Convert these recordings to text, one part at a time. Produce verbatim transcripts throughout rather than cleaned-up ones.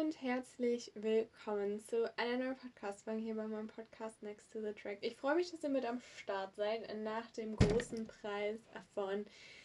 und herzlich willkommen zu einer neuen Podcast-Folge hier bei meinem Podcast Next to the Track. Ich freue mich, dass ihr mit am Start seid nach dem großen Preis von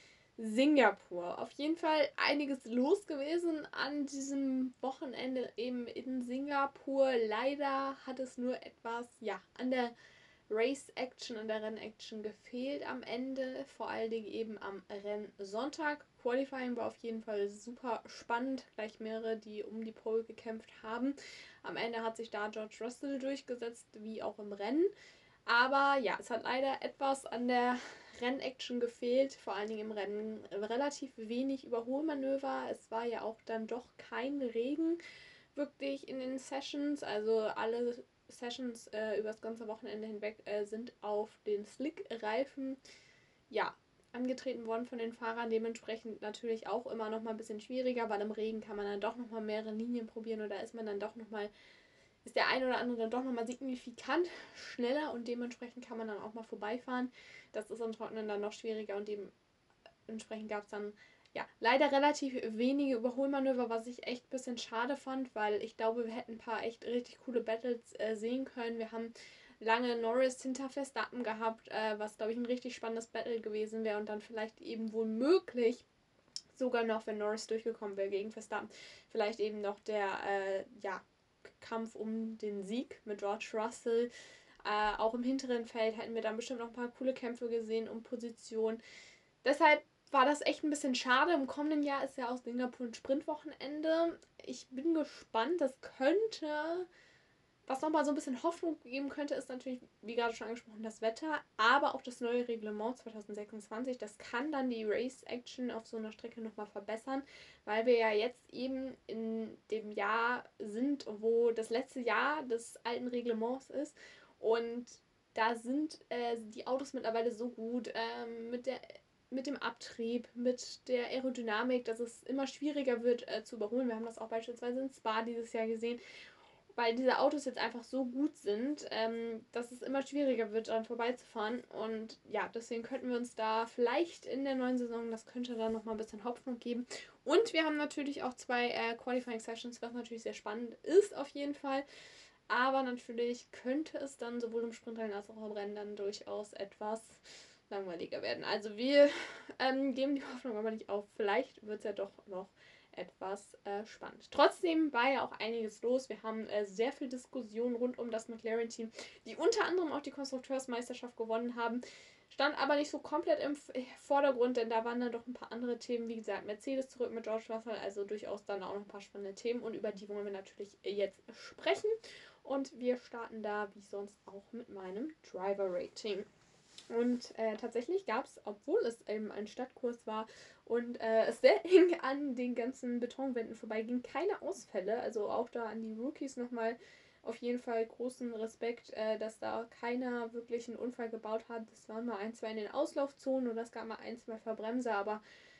Singapur. Auf jeden Fall einiges los gewesen an diesem Wochenende eben in Singapur. Leider hat es nur etwas, ja, an der Race-Action und der Renn-Action gefehlt am Ende, vor allen Dingen eben am Rennsonntag. Qualifying war auf jeden Fall super spannend, gleich mehrere, die um die Pole gekämpft haben. Am Ende hat sich da George Russell durchgesetzt, wie auch im Rennen. Aber ja, es hat leider etwas an der Rennaction gefehlt, vor allen Dingen im Rennen relativ wenig Überholmanöver. Es war ja auch dann doch kein Regen wirklich in den Sessions, also alle Sessions äh, über das ganze Wochenende hinweg äh, sind auf den Slick-Reifen ja, angetreten worden von den Fahrern. Dementsprechend natürlich auch immer noch mal ein bisschen schwieriger, weil im Regen kann man dann doch noch mal mehrere Linien probieren oder ist man dann doch noch mal, ist der eine oder andere dann doch noch mal signifikant schneller und dementsprechend kann man dann auch mal vorbeifahren. Das ist am Trockenen dann noch schwieriger und dementsprechend gab es dann ja, leider relativ wenige Überholmanöver, was ich echt ein bisschen schade fand, weil ich glaube, wir hätten ein paar echt richtig coole Battles äh, sehen können. Wir haben lange Norris hinter Verstappen gehabt, äh, was, glaube ich, ein richtig spannendes Battle gewesen wäre und dann vielleicht eben wohl möglich, sogar noch, wenn Norris durchgekommen wäre gegen Verstappen, vielleicht eben noch der äh, ja, Kampf um den Sieg mit George Russell. Äh, auch im hinteren Feld hätten wir dann bestimmt noch ein paar coole Kämpfe gesehen um Position. Deshalb war das echt ein bisschen schade. Im kommenden Jahr ist ja aus Singapur ein Sprintwochenende. Ich bin gespannt. Das könnte, was nochmal so ein bisschen Hoffnung geben könnte, ist natürlich, wie gerade schon angesprochen, das Wetter, aber auch das neue Reglement zwanzig sechsundzwanzig. Das kann dann die Race-Action auf so einer Strecke nochmal verbessern, weil wir ja jetzt eben in dem Jahr sind, wo das letzte Jahr des alten Reglements ist und da sind äh, die Autos mittlerweile so gut ähm, mit der mit dem Abtrieb, mit der Aerodynamik, dass es immer schwieriger wird äh, zu überholen. Wir haben das auch beispielsweise in Spa dieses Jahr gesehen, weil diese Autos jetzt einfach so gut sind, ähm, dass es immer schwieriger wird, daran vorbeizufahren. Und ja, deswegen könnten wir uns da vielleicht in der neuen Saison, das könnte dann nochmal ein bisschen Hoffnung geben. Und wir haben natürlich auch zwei äh, Qualifying Sessions, was natürlich sehr spannend ist auf jeden Fall. Aber natürlich könnte es dann sowohl im Sprintrennen als auch im Rennen dann durchaus etwas langweiliger werden. Also wir ähm, geben die Hoffnung aber nicht auf. Vielleicht wird es ja doch noch etwas äh, spannend. Trotzdem war ja auch einiges los. Wir haben äh, sehr viel Diskussion rund um das McLaren-Team, die unter anderem auch die Konstrukteursmeisterschaft gewonnen haben. Stand aber nicht so komplett im Vordergrund, denn da waren dann doch ein paar andere Themen. Wie gesagt, Mercedes zurück mit George Russell, also durchaus dann auch noch ein paar spannende Themen und über die wollen wir natürlich jetzt sprechen. Und wir starten da wie sonst auch mit meinem Driver-Rating. Und äh, tatsächlich gab es, obwohl es eben ein Stadtkurs war und äh, es sehr eng an den ganzen Betonwänden vorbeiging, keine Ausfälle. Also auch da an die Rookies nochmal auf jeden Fall großen Respekt, äh, dass da keiner wirklich einen Unfall gebaut hat. Es waren mal ein, zwei in den Auslaufzonen und es gab mal ein, zwei Verbremser, aber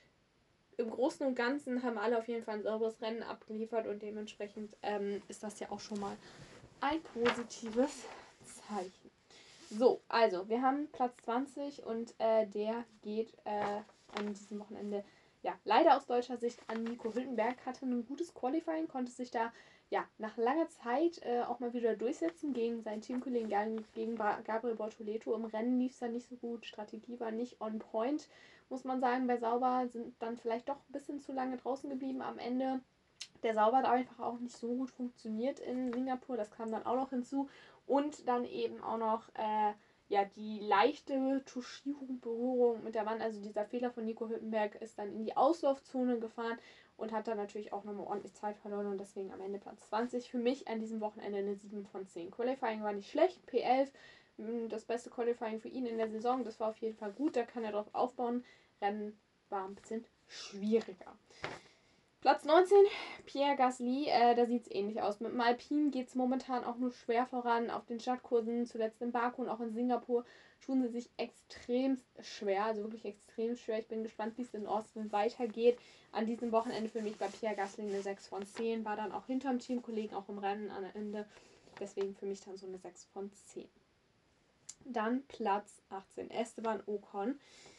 im Großen und Ganzen haben alle auf jeden Fall ein sauberes Rennen abgeliefert und dementsprechend ähm, ist das ja auch schon mal ein positives Zeichen. So, also wir haben Platz zwanzig und äh, der geht äh, an diesem Wochenende, ja, leider aus deutscher Sicht an Nico Hülkenberg. Hatte ein gutes Qualifying, konnte sich da, ja, nach langer Zeit äh, auch mal wieder durchsetzen gegen seinen Teamkollegen, gegen Gabriel Bortoleto. Im Rennen lief es dann nicht so gut, Strategie war nicht on point, muss man sagen. Bei Sauber sind dann vielleicht doch ein bisschen zu lange draußen geblieben am Ende. Der Sauber hat einfach auch nicht so gut funktioniert in Singapur, das kam dann auch noch hinzu. Und dann eben auch noch äh, ja, die leichte Touchierung, Berührung mit der Wand. Also dieser Fehler von Nico Hülkenberg ist dann in die Auslaufzone gefahren und hat dann natürlich auch nochmal ordentlich Zeit verloren und deswegen am Ende Platz zwanzig. Für mich an diesem Wochenende eine sieben von zehn. Qualifying war nicht schlecht, P elf, das beste Qualifying für ihn in der Saison. Das war auf jeden Fall gut, da kann er drauf aufbauen. Rennen war ein bisschen schwieriger. Platz neunzehn, Pierre Gasly, äh, da sieht es ähnlich aus. Mit dem Alpine geht es momentan auch nur schwer voran. Auf den Stadtkursen, zuletzt in Baku und auch in Singapur, tun sie sich extrem schwer, also wirklich extrem schwer. Ich bin gespannt, wie es in Austin weitergeht. An diesem Wochenende für mich bei Pierre Gasly eine sechs von zehn, war dann auch hinterm Teamkollegen, auch im Rennen am Ende. Deswegen für mich dann so eine sechs von zehn. Dann Platz achtzehn, Esteban Ocon.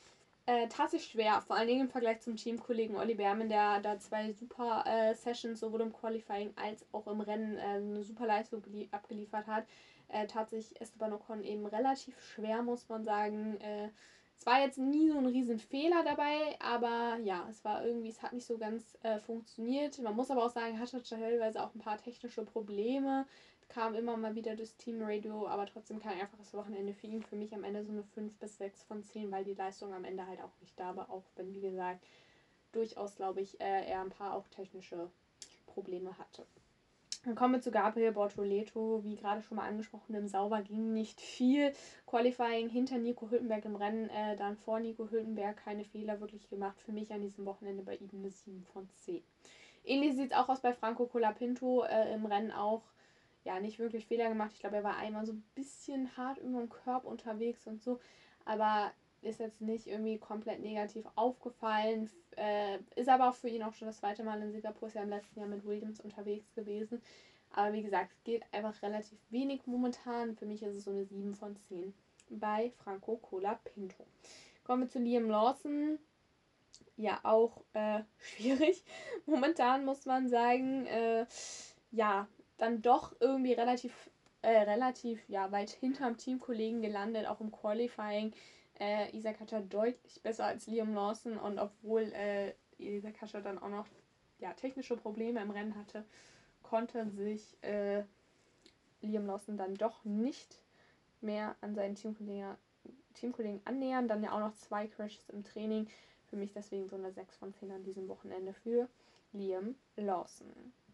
Äh, tatsächlich schwer, vor allen Dingen im Vergleich zum Teamkollegen Olli Behrmann, der da zwei super äh, Sessions sowohl im Qualifying als auch im Rennen äh, eine super Leistung abgeliefert hat. Äh, tatsächlich Esteban Ocon eben relativ schwer, muss man sagen. Äh, es war jetzt nie so ein riesen Fehler dabei, aber ja, es war irgendwie, es hat nicht so ganz äh, funktioniert. Man muss aber auch sagen, hatte teilweise auch ein paar technische Probleme, kam immer mal wieder das Teamradio, aber trotzdem kein einfaches Wochenende für ihn. Für mich am Ende so eine fünf bis sechs von zehn, weil die Leistung am Ende halt auch nicht da war, auch wenn, wie gesagt, durchaus, glaube ich, äh, er ein paar auch technische Probleme hatte. Dann kommen wir zu Gabriel Bortoleto, wie gerade schon mal angesprochen, im Sauber ging nicht viel. Qualifying hinter Nico Hülkenberg im Rennen, äh, dann vor Nico Hülkenberg keine Fehler wirklich gemacht. Für mich an diesem Wochenende bei ihm eine sieben von zehn. Ähnlich sieht es auch aus bei Franco Colapinto, äh, im Rennen auch ja nicht wirklich Fehler gemacht. Ich glaube, er war einmal so ein bisschen hart über den Körb unterwegs und so, aber ist jetzt nicht irgendwie komplett negativ aufgefallen. Äh, ist aber auch für ihn auch schon das zweite Mal in Singapur, ist ja im letzten Jahr mit Williams unterwegs gewesen. Aber wie gesagt, es geht einfach relativ wenig momentan. Für mich ist es so eine sieben von zehn bei Franco Colapinto. Kommen wir zu Liam Lawson. Ja, auch äh, schwierig. Momentan muss man sagen, äh, ja, dann doch irgendwie relativ, äh, relativ ja, weit hinterm Teamkollegen gelandet, auch im Qualifying. Äh, Isaac Hatcher deutlich besser als Liam Lawson und obwohl äh, Isaac Hatcher dann auch noch ja, technische Probleme im Rennen hatte, konnte sich äh, Liam Lawson dann doch nicht mehr an seinen Teamkollegen, Teamkollegen annähern. Dann ja auch noch zwei Crashes im Training. Für mich deswegen so eine sechs von zehn an diesem Wochenende für Liam Lawson.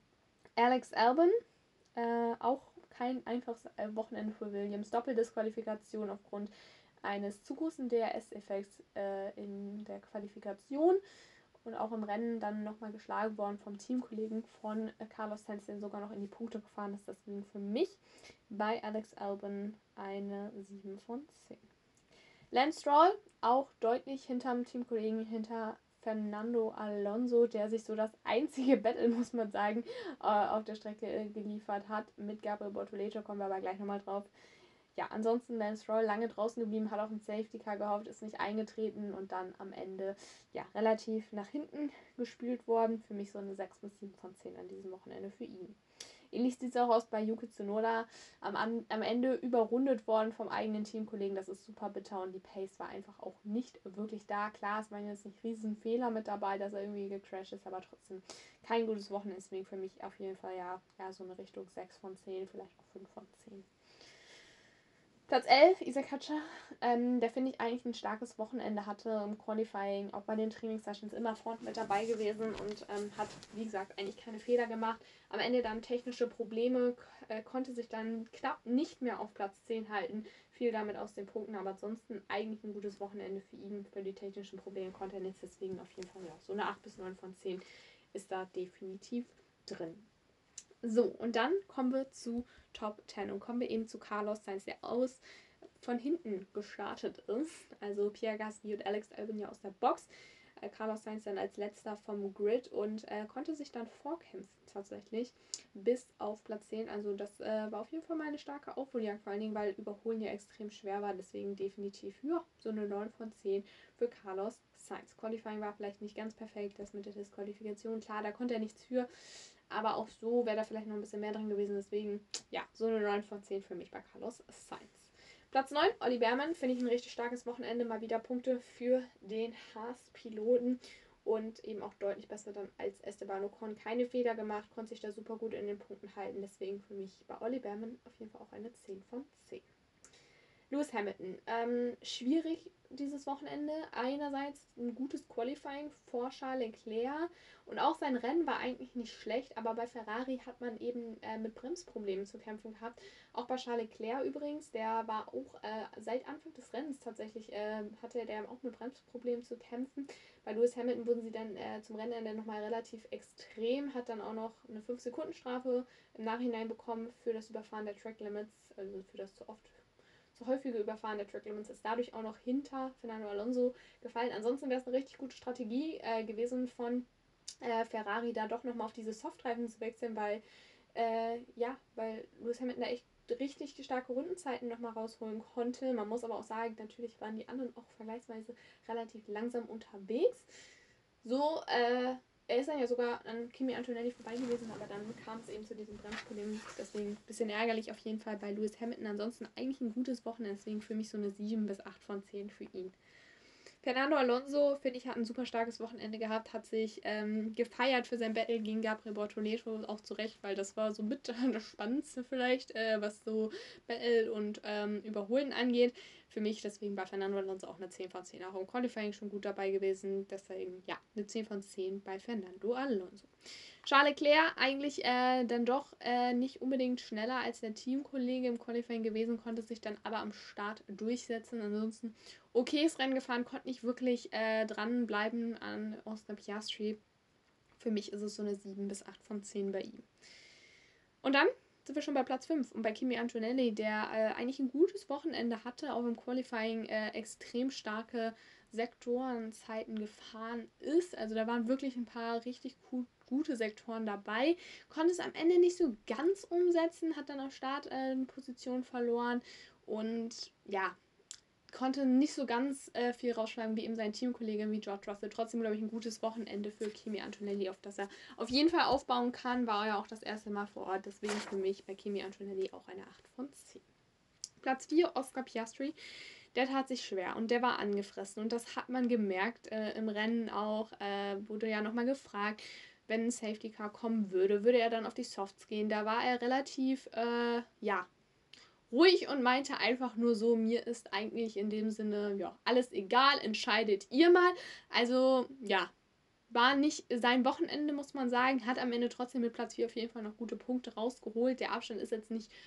Alex Albon, äh, auch kein einfaches Wochenende für Williams. Doppeldisqualifikation aufgrund eines zu großen D R S-Effekts äh, in der Qualifikation und auch im Rennen dann nochmal geschlagen worden vom Teamkollegen von äh, Carlos Sainz, den sogar noch in die Punkte gefahren ist. Deswegen für mich bei Alex Albon eine sieben von zehn. Lance Stroll auch deutlich hinterm Teamkollegen, hinter Fernando Alonso, der sich so das einzige Battle, muss man sagen, äh, auf der Strecke äh, geliefert hat. Mit Gabriel Bortoleto kommen wir aber gleich nochmal drauf. Ja, ansonsten Lance Stroll lange draußen geblieben, hat auf ein Safety Car gehofft, ist nicht eingetreten und dann am Ende ja relativ nach hinten gespült worden. Für mich so eine sechs bis sieben von zehn an diesem Wochenende für ihn. Ähnlich sieht es auch aus bei Yuki Tsunoda. Am, am Ende überrundet worden vom eigenen Teamkollegen. Das ist super bitter und die Pace war einfach auch nicht wirklich da. Klar, es waren jetzt nicht riesen Fehler mit dabei, dass er irgendwie gecrashed ist, aber trotzdem kein gutes Wochenende. Deswegen für mich auf jeden Fall ja, ja so eine Richtung sechs von zehn, vielleicht auch fünf von zehn. Platz elf, Isaac Hatcher, ähm, der finde ich eigentlich ein starkes Wochenende hatte im Qualifying, auch bei den Trainingssessions immer vorne mit dabei gewesen und ähm, hat, wie gesagt, eigentlich keine Fehler gemacht. Am Ende dann technische Probleme, äh, konnte sich dann knapp nicht mehr auf Platz zehn halten, fiel damit aus den Punkten, aber ansonsten eigentlich ein gutes Wochenende für ihn. Für die technischen Probleme konnte er jetzt deswegen auf jeden Fall ja, so eine acht bis neun von zehn ist da definitiv drin. So, und dann kommen wir zu Top zehn und kommen wir eben zu Carlos Sainz, der aus von hinten gestartet ist. Also Pierre Gasly und Alex Albon ja aus der Box. Äh, Carlos Sainz dann als letzter vom Grid und äh, konnte sich dann vorkämpfen tatsächlich bis auf Platz zehn. Also das äh, war auf jeden Fall mal eine starke Aufholjagd, vor allen Dingen, weil Überholen ja extrem schwer war. Deswegen definitiv ja, so eine neun von zehn für Carlos Sainz. Qualifying war vielleicht nicht ganz perfekt, das mit der Disqualifikation. Klar, da konnte er nichts für. Aber auch so wäre da vielleicht noch ein bisschen mehr drin gewesen. Deswegen, ja, so eine neun von zehn für mich bei Carlos Sainz. Platz neun, Olli Behrmann. Finde ich ein richtig starkes Wochenende. Mal wieder Punkte für den Haas-Piloten. Und eben auch deutlich besser dann als Esteban Ocon. Keine Fehler gemacht, konnte sich da super gut in den Punkten halten. Deswegen für mich bei Olli Behrmann auf jeden Fall auch eine zehn von zehn. Lewis Hamilton. Ähm, schwierig dieses Wochenende. Einerseits ein gutes Qualifying vor Charles Leclerc und auch sein Rennen war eigentlich nicht schlecht, aber bei Ferrari hat man eben äh, mit Bremsproblemen zu kämpfen gehabt. Auch bei Charles Leclerc übrigens, der war auch äh, seit Anfang des Rennens tatsächlich, äh, hatte der auch mit Bremsproblemen zu kämpfen. Bei Lewis Hamilton wurden sie dann äh, zum Rennende nochmal relativ extrem, hat dann auch noch eine fünf Sekunden Strafe im Nachhinein bekommen für das Überfahren der Track Limits, also für das zu oft häufige Überfahren der Track Limits, ist dadurch auch noch hinter Fernando Alonso gefallen. Ansonsten wäre es eine richtig gute Strategie äh, gewesen von äh, Ferrari, da doch nochmal auf diese Softreifen zu wechseln, weil äh, ja, weil Lewis Hamilton da echt richtig starke Rundenzeiten nochmal rausholen konnte. Man muss aber auch sagen, natürlich waren die anderen auch vergleichsweise relativ langsam unterwegs. So, äh, er ist dann ja sogar an Kimi Antonelli vorbei gewesen, aber dann kam es eben zu diesem Bremsproblem. Deswegen ein bisschen ärgerlich auf jeden Fall bei Lewis Hamilton. Ansonsten eigentlich ein gutes Wochenende, deswegen für mich so eine sieben bis acht von zehn für ihn. Fernando Alonso, finde ich, hat ein super starkes Wochenende gehabt, hat sich ähm, gefeiert für sein Battle gegen Gabriel Bortoleto, auch zu Recht, weil das war so mit das Spannendste vielleicht, äh, was so Battle und ähm, Überholen angeht. Für mich deswegen bei Fernando Alonso auch eine zehn von zehn, auch im Qualifying schon gut dabei gewesen, deswegen ja, eine zehn von zehn bei Fernando Alonso. Charles Leclerc eigentlich äh, dann doch äh, nicht unbedingt schneller als der Teamkollege im Qualifying gewesen, konnte sich dann aber am Start durchsetzen. Ansonsten okayes Rennen gefahren, konnte nicht wirklich äh, dranbleiben an Oscar Piastri. Für mich ist es so eine sieben bis acht von zehn bei ihm. Und dann sind wir schon bei Platz fünf und bei Kimi Antonelli, der äh, eigentlich ein gutes Wochenende hatte, auch im Qualifying äh, extrem starke Sektorenzeiten gefahren ist. Also da waren wirklich ein paar richtig cool, gute Sektoren dabei. Konnte es am Ende nicht so ganz umsetzen, hat dann auf Start äh, eine Position verloren und ja, konnte nicht so ganz äh, viel rausschlagen wie eben sein Teamkollege wie George Russell. Trotzdem, glaube ich, ein gutes Wochenende für Kimi Antonelli, auf das er auf jeden Fall aufbauen kann. War ja auch das erste Mal vor Ort. Deswegen für mich bei Kimi Antonelli auch eine acht von zehn. Platz vier, Oscar Piastri. Der tat sich schwer und der war angefressen. Und das hat man gemerkt äh, im Rennen auch. Äh, wurde ja nochmal gefragt, wenn ein Safety Car kommen würde, würde er dann auf die Softs gehen. Da war er relativ, äh, ja, ruhig und meinte einfach nur so, mir ist eigentlich in dem Sinne, ja, alles egal, entscheidet ihr mal. Also, ja, war nicht sein Wochenende, muss man sagen, hat am Ende trotzdem mit Platz vier auf jeden Fall noch gute Punkte rausgeholt. Der Abstand ist jetzt nicht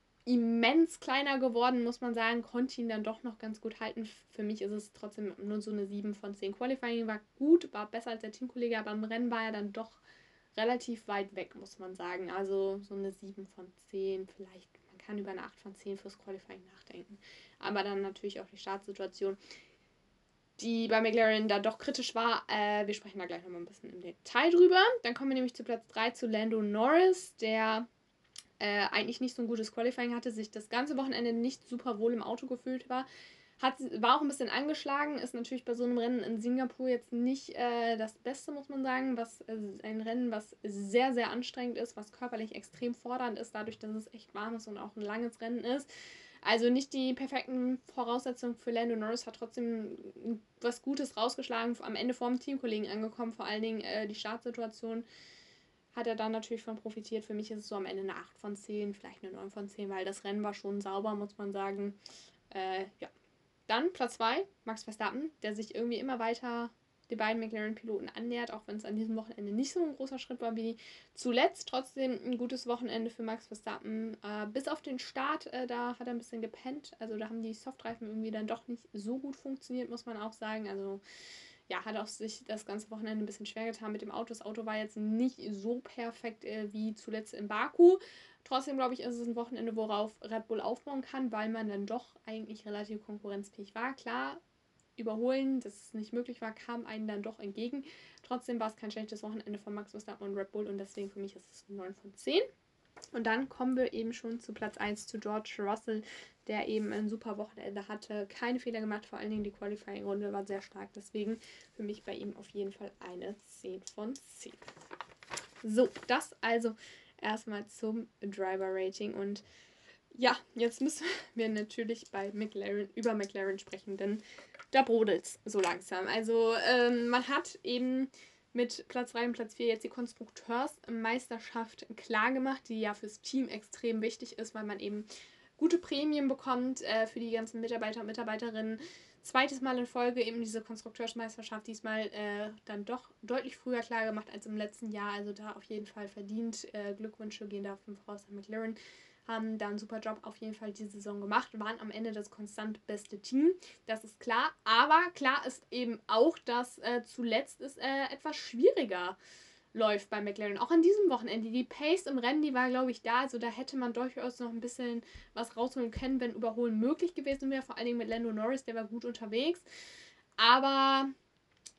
immens kleiner geworden, muss man sagen, konnte ihn dann doch noch ganz gut halten. Für mich ist es trotzdem nur so eine sieben von zehn. Qualifying war gut, war besser als der Teamkollege, aber im Rennen war er dann doch relativ weit weg, muss man sagen. Also so eine sieben von zehn, vielleicht, man kann über eine acht von zehn fürs Qualifying nachdenken. Aber dann natürlich auch die Startsituation, die bei McLaren da doch kritisch war. Äh, wir sprechen da gleich nochmal ein bisschen im Detail drüber. Dann kommen wir nämlich zu Platz drei, zu Lando Norris, der äh, eigentlich nicht so ein gutes Qualifying hatte, sich das ganze Wochenende nicht super wohl im Auto gefühlt war. Hat, war auch ein bisschen angeschlagen, ist natürlich bei so einem Rennen in Singapur jetzt nicht äh, das Beste, muss man sagen. Was, äh, ein Rennen, was sehr, sehr anstrengend ist, was körperlich extrem fordernd ist, dadurch, dass es echt warm ist und auch ein langes Rennen ist. Also nicht die perfekten Voraussetzungen für Lando Norris, hat trotzdem was Gutes rausgeschlagen, am Ende vor dem Teamkollegen angekommen, vor allen Dingen äh, die Startsituation hat er dann natürlich von profitiert. Für mich ist es so am Ende eine acht von zehn, vielleicht eine neun von zehn, weil das Rennen war schon sauber, muss man sagen. Äh, ja. Dann Platz zwei, Max Verstappen, der sich irgendwie immer weiter den beiden McLaren-Piloten annähert, auch wenn es an diesem Wochenende nicht so ein großer Schritt war wie zuletzt. Trotzdem ein gutes Wochenende für Max Verstappen. Äh, bis auf den Start, äh, da hat er ein bisschen gepennt. Also da haben die Softreifen irgendwie dann doch nicht so gut funktioniert, muss man auch sagen. Also ja, hat auch sich das ganze Wochenende ein bisschen schwer getan mit dem Auto. Das Auto war jetzt nicht so perfekt äh, wie zuletzt in Baku. Trotzdem, glaube ich, ist es ein Wochenende, worauf Red Bull aufbauen kann, weil man dann doch eigentlich relativ konkurrenzfähig war. Klar, überholen, dass es nicht möglich war, kam einem dann doch entgegen. Trotzdem war es kein schlechtes Wochenende von Max Verstappen und Red Bull und deswegen für mich ist es eine neun von zehn. Und dann kommen wir eben schon zu Platz eins, zu George Russell, der eben ein super Wochenende hatte, keine Fehler gemacht, vor allen Dingen die Qualifying-Runde war sehr stark, deswegen für mich bei ihm auf jeden Fall eine zehn von zehn. So, das also erstmal zum Driver-Rating und ja, jetzt müssen wir natürlich bei McLaren, über McLaren sprechen, denn da brodelt's so langsam. Also ähm, man hat eben mit Platz drei und Platz vier jetzt die Konstrukteursmeisterschaft klar gemacht, die ja fürs Team extrem wichtig ist, weil man eben gute Prämien bekommt äh, für die ganzen Mitarbeiter und Mitarbeiterinnen. Zweites Mal in Folge eben diese Konstrukteursmeisterschaft, diesmal äh, dann doch deutlich früher klar gemacht als im letzten Jahr. Also da auf jeden Fall verdient. Äh, Glückwünsche gehen dafür voraus an McLaren. Haben da einen super Job auf jeden Fall die Saison gemacht, waren am Ende das konstant beste Team, das ist klar, aber klar ist eben auch, dass äh, zuletzt es äh, etwas schwieriger läuft bei McLaren, auch an diesem Wochenende. Die Pace im Rennen, die war, glaube ich, da, also da hätte man durchaus noch ein bisschen was rausholen können, wenn Überholen möglich gewesen wäre, vor allen Dingen mit Lando Norris, der war gut unterwegs, aber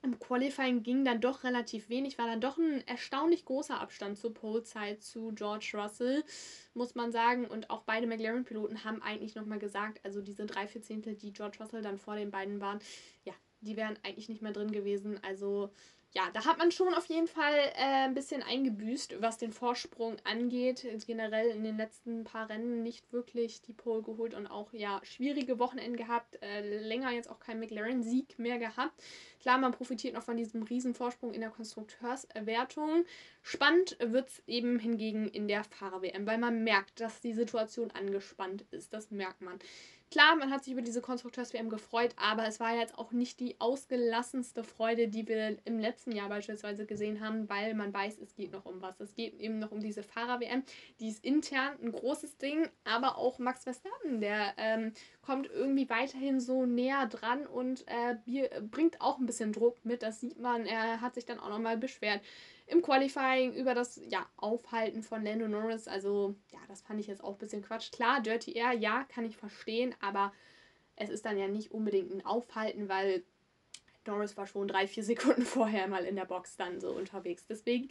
Im Qualifying ging dann doch relativ wenig, war dann doch ein erstaunlich großer Abstand zur Pole-Zeit zu George Russell, muss man sagen. Und auch beide McLaren-Piloten haben eigentlich nochmal gesagt, also diese drei, vier Zehntel, die George Russell dann vor den beiden waren, ja, die wären eigentlich nicht mehr drin gewesen. Also ja, da hat man schon auf jeden Fall äh, ein bisschen eingebüßt, was den Vorsprung angeht. Generell in den letzten paar Rennen nicht wirklich die Pole geholt und auch ja schwierige Wochenenden gehabt. Äh, länger jetzt auch kein McLaren-Sieg mehr gehabt. Klar, man profitiert noch von diesem riesen Vorsprung in der Konstrukteurswertung. Spannend wird es eben hingegen in der Fahrer-W M, weil man merkt, dass die Situation angespannt ist. Das merkt man. Klar, man hat sich über diese Konstrukteurs-W M gefreut, aber es war jetzt auch nicht die ausgelassenste Freude, die wir im letzten Jahr beispielsweise gesehen haben, weil man weiß, es geht noch um was. Es geht eben noch um diese Fahrer-W M. Die ist intern ein großes Ding, aber auch Max Verstappen, der ähm, kommt irgendwie weiterhin so näher dran und äh, bringt auch ein bisschen Druck mit. Das sieht man. Er hat sich dann auch nochmal beschwert im Qualifying über das ja, Aufhalten von Lando Norris. Also, ja, das fand ich jetzt auch ein bisschen Quatsch. Klar, Dirty Air, ja, kann ich verstehen, aber es ist dann ja nicht unbedingt ein Aufhalten, weil Norris war schon drei, vier Sekunden vorher mal in der Box dann so unterwegs. Deswegen,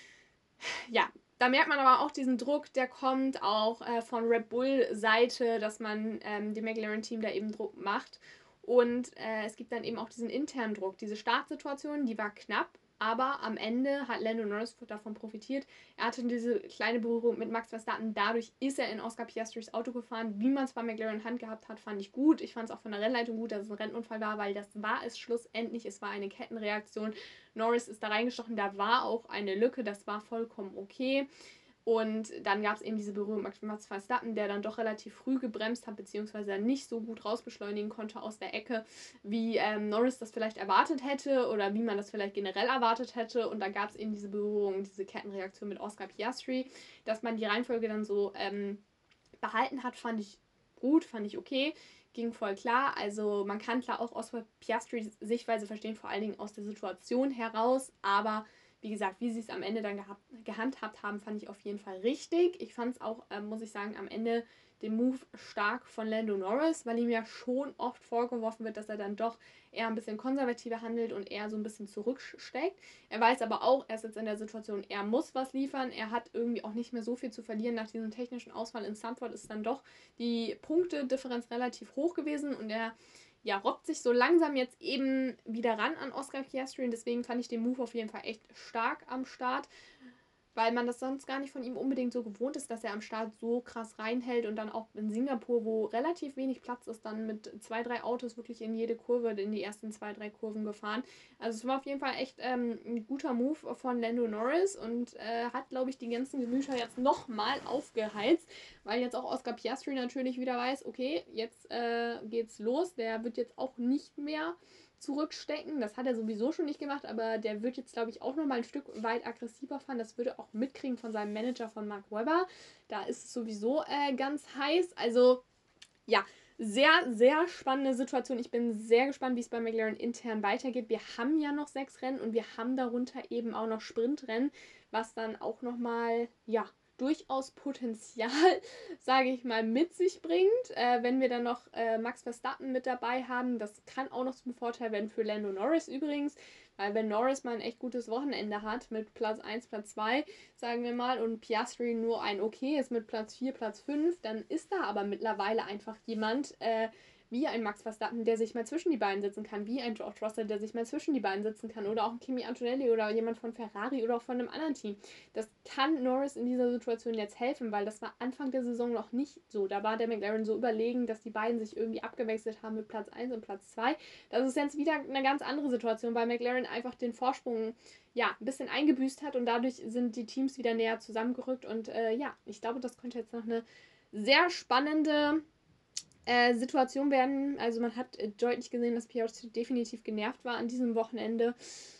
ja, da merkt man aber auch diesen Druck, der kommt auch äh, von Red Bull-Seite, dass man ähm, dem McLaren-Team da eben Druck macht. Und äh, es gibt dann eben auch diesen internen Druck. Diese Startsituation, die war knapp, aber am Ende hat Lando Norris davon profitiert. Er hatte diese kleine Berührung mit Max Verstappen. Dadurch ist er in Oscar Piastris Auto gefahren. Wie man es bei McLaren in Hand gehabt hat, fand ich gut. Ich fand es auch von der Rennleitung gut, dass es ein Rennunfall war, weil das war es schlussendlich. Es war eine Kettenreaktion. Norris ist da reingestochen. Da war auch eine Lücke. Das war vollkommen okay. Und dann gab es eben diese Berührung mit Max Verstappen, der dann doch relativ früh gebremst hat, beziehungsweise nicht so gut rausbeschleunigen konnte aus der Ecke, wie ähm, Norris das vielleicht erwartet hätte oder wie man das vielleicht generell erwartet hätte. Und dann gab es eben diese Berührung, diese Kettenreaktion mit Oscar Piastri. Dass man die Reihenfolge dann so ähm, behalten hat, fand ich gut, fand ich okay. Ging voll klar. Also man kann klar auch Oscar Piastris Sichtweise verstehen, vor allen Dingen aus der Situation heraus, aber wie gesagt, wie sie es am Ende dann gehabt, gehandhabt haben, fand ich auf jeden Fall richtig. Ich fand es auch, ähm, muss ich sagen, am Ende den Move stark von Lando Norris, weil ihm ja schon oft vorgeworfen wird, dass er dann doch eher ein bisschen konservativer handelt und eher so ein bisschen zurücksteckt. Er weiß aber auch, er ist jetzt in der Situation, er muss was liefern. Er hat irgendwie auch nicht mehr so viel zu verlieren. Nach diesem technischen Ausfall in Zandvoort ist dann doch die Punktedifferenz relativ hoch gewesen und er ja, robbt sich so langsam jetzt eben wieder ran an Oscar Piastri und deswegen fand ich den Move auf jeden Fall echt stark am Start, weil man das sonst gar nicht von ihm unbedingt so gewohnt ist, dass er am Start so krass reinhält und dann auch in Singapur, wo relativ wenig Platz ist, dann mit zwei, drei Autos wirklich in jede Kurve, in die ersten zwei, drei Kurven gefahren. Also es war auf jeden Fall echt ähm, ein guter Move von Lando Norris und äh, hat, glaube ich, die ganzen Gemüter jetzt nochmal aufgeheizt, weil jetzt auch Oscar Piastri natürlich wieder weiß, okay, jetzt äh, geht's los, der wird jetzt auch nicht mehr zurückstecken. Das hat er sowieso schon nicht gemacht, aber der wird jetzt, glaube ich, auch nochmal ein Stück weit aggressiver fahren. Das würde er auch mitkriegen von seinem Manager von Mark Webber. Da ist es sowieso äh, ganz heiß. Also, ja, sehr, sehr spannende Situation. Ich bin sehr gespannt, wie es bei McLaren intern weitergeht. Wir haben ja noch sechs Rennen und wir haben darunter eben auch noch Sprintrennen, was dann auch nochmal, ja, durchaus Potenzial, sage ich mal, mit sich bringt. Äh, wenn wir dann noch äh, Max Verstappen mit dabei haben, das kann auch noch zum Vorteil werden für Lando Norris übrigens, weil wenn Norris mal ein echt gutes Wochenende hat mit Platz eins, Platz zwei, sagen wir mal, und Piastri nur ein okay ist mit Platz vier, Platz fünf, dann ist da aber mittlerweile einfach jemand, äh, wie ein Max Verstappen, der sich mal zwischen die beiden sitzen kann, wie ein George Russell, der sich mal zwischen die beiden sitzen kann, oder auch ein Kimi Antonelli oder jemand von Ferrari oder auch von einem anderen Team. Das kann Norris in dieser Situation jetzt helfen, weil das war Anfang der Saison noch nicht so. Da war der McLaren so überlegen, dass die beiden sich irgendwie abgewechselt haben mit Platz eins und Platz zwei. Das ist jetzt wieder eine ganz andere Situation, weil McLaren einfach den Vorsprung ja, ein bisschen eingebüßt hat und dadurch sind die Teams wieder näher zusammengerückt und äh, ja, ich glaube, das könnte jetzt noch eine sehr spannende äh, Situation werden. Also man hat äh, deutlich gesehen, dass Piastri definitiv genervt war an diesem Wochenende.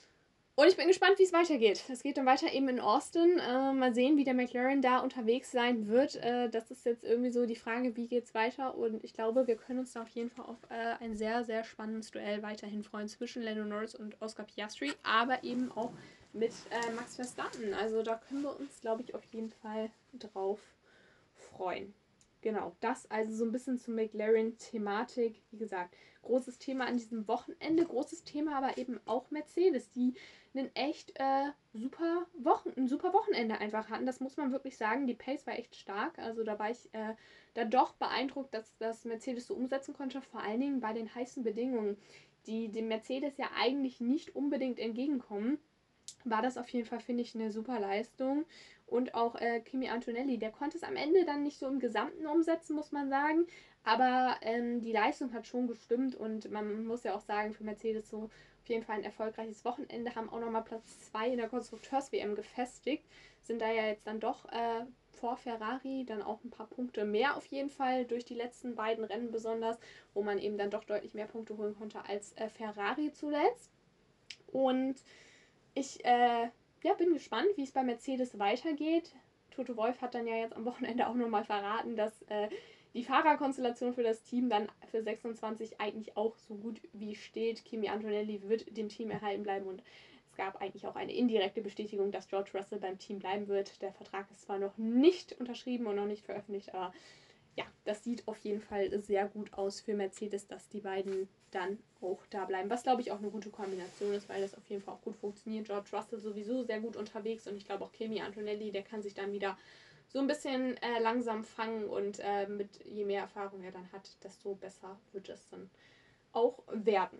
Und ich bin gespannt, wie es weitergeht. Es geht dann weiter eben in Austin. Äh, mal sehen, wie der McLaren da unterwegs sein wird. Äh, das ist jetzt irgendwie so die Frage, wie geht es weiter. Und ich glaube, wir können uns da auf jeden Fall auf äh, ein sehr, sehr spannendes Duell weiterhin freuen zwischen Lando Norris und Oscar Piastri, aber eben auch mit äh, Max Verstappen. Also da können wir uns, glaube ich, auf jeden Fall drauf freuen. Genau, das also so ein bisschen zur McLaren-Thematik. Wie gesagt, großes Thema an diesem Wochenende, großes Thema aber eben auch Mercedes, die einen echt äh, super Wochen, ein super Wochenende einfach hatten. Das muss man wirklich sagen. Die Pace war echt stark. Also da war ich äh, da doch beeindruckt, dass das Mercedes so umsetzen konnte, vor allen Dingen bei den heißen Bedingungen, die dem Mercedes ja eigentlich nicht unbedingt entgegenkommen. War das auf jeden Fall, finde ich, eine super Leistung. Und auch äh, Kimi Antonelli, der konnte es am Ende dann nicht so im Gesamten umsetzen, muss man sagen. Aber ähm, die Leistung hat schon gestimmt und man muss ja auch sagen, für Mercedes so auf jeden Fall ein erfolgreiches Wochenende, haben auch nochmal Platz zwei in der Konstrukteurs-W M gefestigt. Sind da ja jetzt dann doch äh, vor Ferrari dann auch ein paar Punkte mehr auf jeden Fall durch die letzten beiden Rennen besonders, wo man eben dann doch deutlich mehr Punkte holen konnte als äh, Ferrari zuletzt. Und ich äh, ja, bin gespannt, wie es bei Mercedes weitergeht. Toto Wolff hat dann ja jetzt am Wochenende auch nochmal verraten, dass äh, die Fahrerkonstellation für das Team dann für sechsundzwanzig eigentlich auch so gut wie steht. Kimi Antonelli wird dem Team erhalten bleiben und es gab eigentlich auch eine indirekte Bestätigung, dass George Russell beim Team bleiben wird. Der Vertrag ist zwar noch nicht unterschrieben und noch nicht veröffentlicht, aber ja, das sieht auf jeden Fall sehr gut aus für Mercedes, dass die beiden dann auch da bleiben. Was, glaube ich, auch eine gute Kombination ist, weil das auf jeden Fall auch gut funktioniert. George Russell sowieso sehr gut unterwegs und ich glaube auch Kimi Antonelli, der kann sich dann wieder so ein bisschen äh, langsam fangen und äh, mit je mehr Erfahrung er dann hat, desto besser wird es dann auch werden.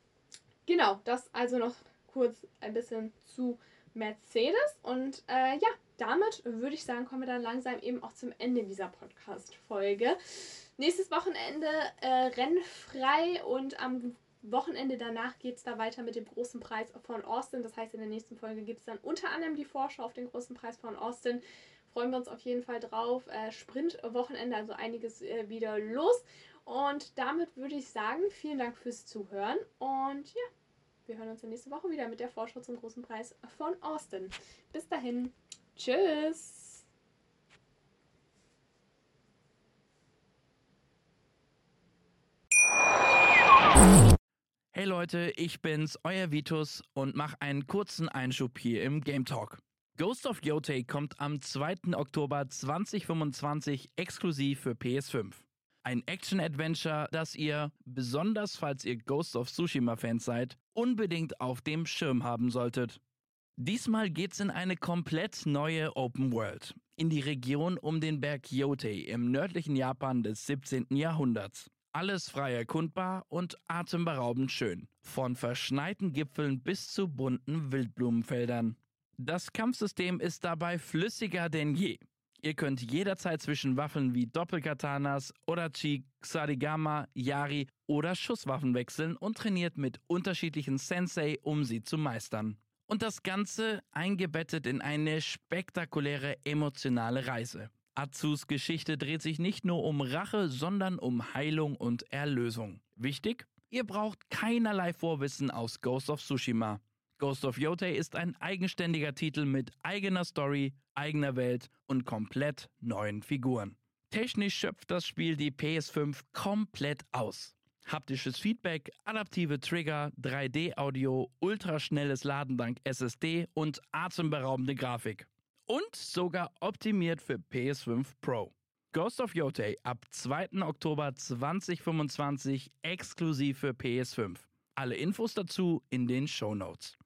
Genau, das also noch kurz ein bisschen zu Mercedes und äh, ja, damit würde ich sagen, kommen wir dann langsam eben auch zum Ende dieser Podcast-Folge. Nächstes Wochenende äh, rennfrei und am Wochenende danach geht es da weiter mit dem großen Preis von Austin. Das heißt, in der nächsten Folge gibt es dann unter anderem die Vorschau auf den großen Preis von Austin. Freuen wir uns auf jeden Fall drauf. Äh, Sprint-Wochenende, also einiges äh, wieder los. Und damit würde ich sagen, vielen Dank fürs Zuhören und ja, wir hören uns dann nächste Woche wieder mit der Vorschau zum großen Preis von Austin. Bis dahin. Tschüss. Hey Leute, ich bin's, euer Vitus und mach einen kurzen Einschub hier im Game Talk. Ghost of Yotei kommt am zweiten Oktober zweitausendfünfundzwanzig exklusiv für P S fünf. Ein Action-Adventure, das ihr, besonders falls ihr Ghost of Tsushima-Fans seid, unbedingt auf dem Schirm haben solltet. Diesmal geht's in eine komplett neue Open World, in die Region um den Berg Yotei im nördlichen Japan des siebzehnten Jahrhunderts. Alles frei erkundbar und atemberaubend schön, von verschneiten Gipfeln bis zu bunten Wildblumenfeldern. Das Kampfsystem ist dabei flüssiger denn je. Ihr könnt jederzeit zwischen Waffen wie Doppelkatanas, Odachi, Ksarigama, Yari oder Schusswaffen wechseln und trainiert mit unterschiedlichen Sensei, um sie zu meistern. Und das Ganze eingebettet in eine spektakuläre emotionale Reise. Atsus Geschichte dreht sich nicht nur um Rache, sondern um Heilung und Erlösung. Wichtig? Ihr braucht keinerlei Vorwissen aus Ghost of Tsushima. Ghost of Yotei ist ein eigenständiger Titel mit eigener Story, eigener Welt und komplett neuen Figuren. Technisch schöpft das Spiel die P S fünf komplett aus. Haptisches Feedback, adaptive Trigger, drei D-Audio, ultraschnelles Laden dank S S D und atemberaubende Grafik. Und sogar optimiert für P S fünf Pro. Ghost of Yotei ab zweiten Oktober zweitausendfünfundzwanzig exklusiv für P S fünf. Alle Infos dazu in den Shownotes.